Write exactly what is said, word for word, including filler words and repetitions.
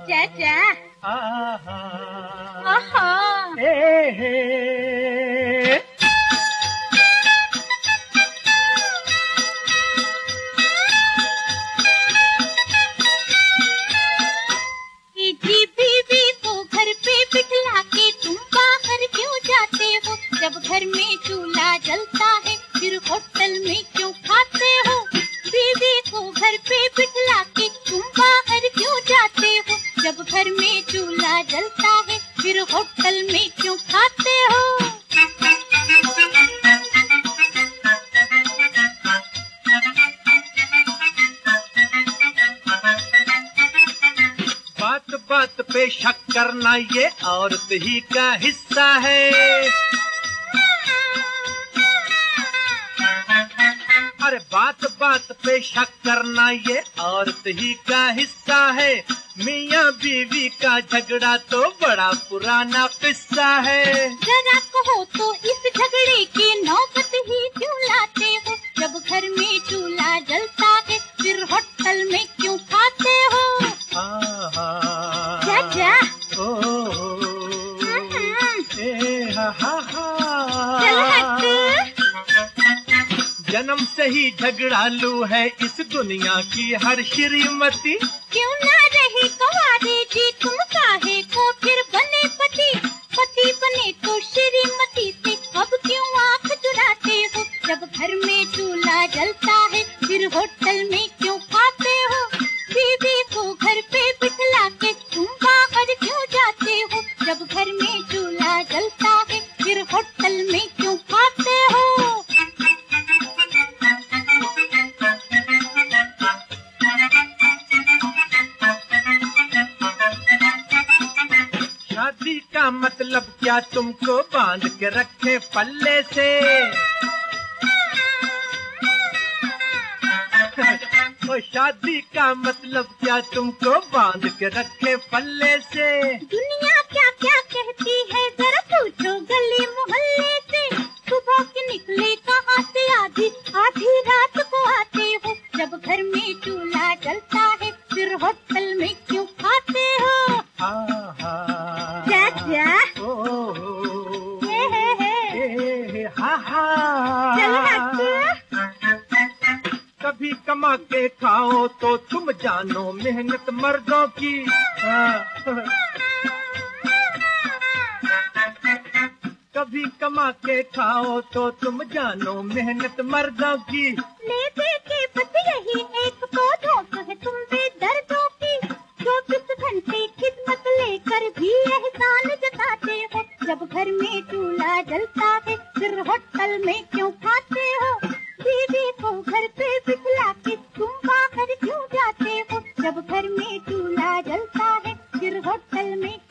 चाचा आहा आहा ए हे जी बीवी को घर पे बिठला के तुम बाहर क्यों जाते हो? जब घर में चूल्हा जलता है फिर होटल में क्यों खाते हो? बीवी को घर पे बिठला के तुम बाहर क्यों जाते हो? जब घर में चूल्हा जलता है फिर होटल में क्यों खाते हो? बात बात पे शक करना ये औरत ही का हिस्सा है। अरे बात बात पे शक करना ये औरत ही का हिस्सा है। मियाँ बीवी का झगड़ा तो बड़ा पुराना किस्सा है। जरा कहो तो इस झगड़े की नौबत ही क्यों लाते हो? जब घर में चूल्हा जलता है फिर होटल में क्यों खाते हो? आहा चाचा ओ ए हा हा हा चल हट। जन्म से ही झगड़ालू है इस दुनिया की हर श्रीमती। क्यों ना रहे कुंवारे जी तुम काहे को फिर बने पति? पति बने तो श्रीमती से अब क्यों आंख चुराते हो? जब घर में चूल्हा जलता है फिर होटल में क्यों खाते हो? बीवी को घर पे बिठला के तुम बाहर क्यों जाते हो? जब घर में चूल्हा जलता है फिर होटल में क्यों खाते हो? शादी का मतलब क्या तुमको बांध के रखे पल्ले से? ओ शादी का मतलब क्या तुमको बांध के रखे पल्ले से? दुनिया क्या क्या कहती है जरा पूछो गली मोहल्ले से। सुबह के निकले कहाँ से आधी आधी रात को आते हो? जब घर में चूल्हा जलता है फिर होटल में क्यों खाते हो? आहा चाचा ओ हे हे हे ए हा हा चल हट। कभी कमा के खाओ तो तुम जानो मेहनत मर्दों की। कभी कमा के खाओ तो तुम जानो मेहनत मर्दों की। ले दे के बस यही एक पौधों तो है तुम बेदर्दों की। चौबीस घंटे खिदमत लेकर भी एहसान जताते हो। जब घर में चूल्हा जलता है फिर होटल में क्यों खाते हो? बीवी को घर पे बिठला के तुम बाहर क्यों जाते हो? जब घर में चूल्हा जलता है फिर होटल में